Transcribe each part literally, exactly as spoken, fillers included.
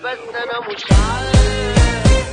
بس انا مش عارف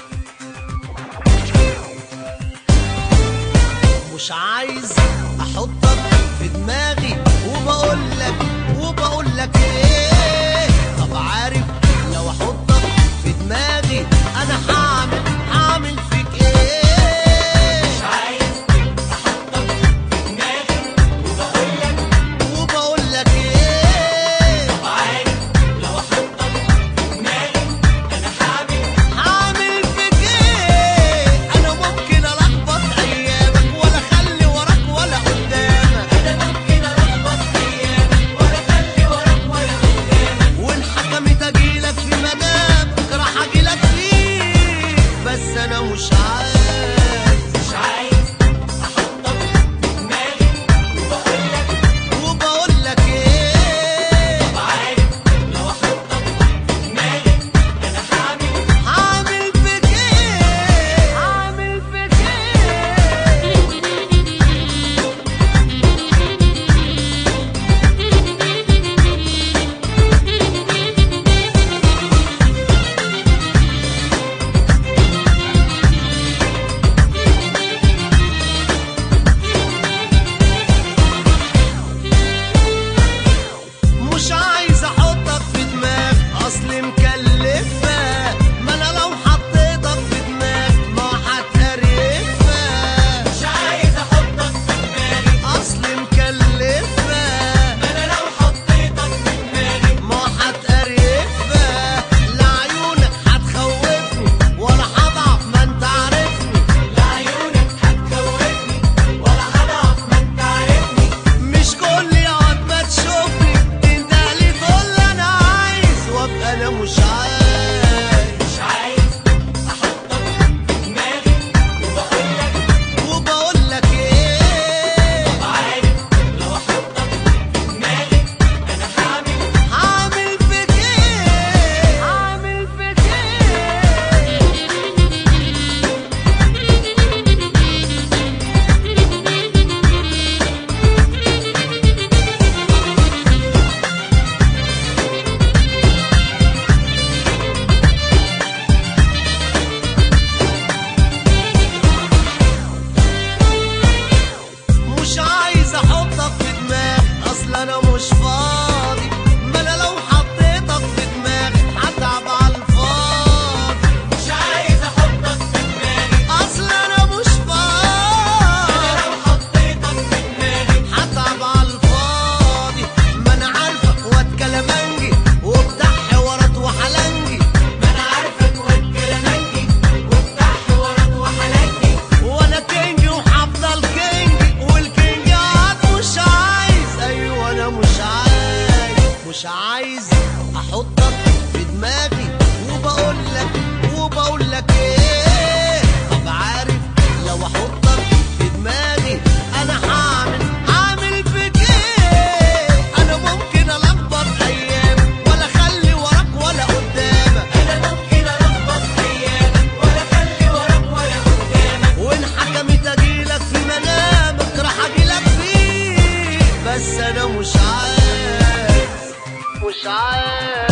مش عايز احطك في دماغي وبقولك وبقولك ايه. طب عارف لو احطك في دماغي انا هعمل هعمل فيك ايه. مش عايز احطك في دماغي وبقولك وبقولك ايه. طب عارف لو احطك في دماغي انا هعمل هعمل فيك ايه. انا ممكن الخبط ايامك ولا اخلي وراك ولا قدامك. انا ممكن الخبط ايامك ولا اخلي وراك ولا قدامك. وان حكمت اجيلك في منامك راح اجيلك فيه. بس انا مش عايز مش عايز احطك في دماغي وبقولك وبقولك ايه. طب عارف لو احطك في دماغي انا هعمل هعمل فيك ايه. هعمل فيك ايه. مش عايز احطك في دماغي اصل مكلفة. ما انا لو حطيتك في دماغي ما هتقرفها. مش عايز احطك في دماغي اصل مكلفة. انا لو حطيتك في دماغي ما هتقرفها. لعيونك هتخوفني ولا هضعف ما انت عارفني. لعيونك هتخوفني ولا هضعف ما انت عارفني. مش كل يوم ما تشوفني انت لي تقول انا عايز وابقى انا مش عايز. مش عايز احطك في دماغي وبقولك وبقولك ايه. طب عارف لو احطك في دماغي انا هعمل هعمل فيك ايه. هعمل فيك ايه. مش عايز احطك في دماغي اصل انا مش فاضي. ما انا لو حطيتك في دماغي هتعب على الفاضي. مش عايز احطك في دماغي اصل انا مش فاضي. انا لو حطيتك في دماغي هتعب على الفاضي. ما انا عارفك واد كلامنجي وبتاع حوارات وحلنجي. ما انا عارفك واد كلامنجي وبتاع حوارات وحلنجي. وانا كينج وهفضل كينج والكينج قاعد مش عايز. ايوه انا مش عايز مش عايز احطك في دماغي وبقولك وبقولك ايه. طب عارف لو احطك في دماغي انا هعمل هعمل فيك ايه. انا ممكن الخبط ايامك ولا اخلي وراك ولا قدامك. انا ممكن الخبط ايامك ولا اخلي وراك ولا قدامك. وان حكمت اجيلك في منامك راح اجيلك فيه. بس انا مش عايز مش عايز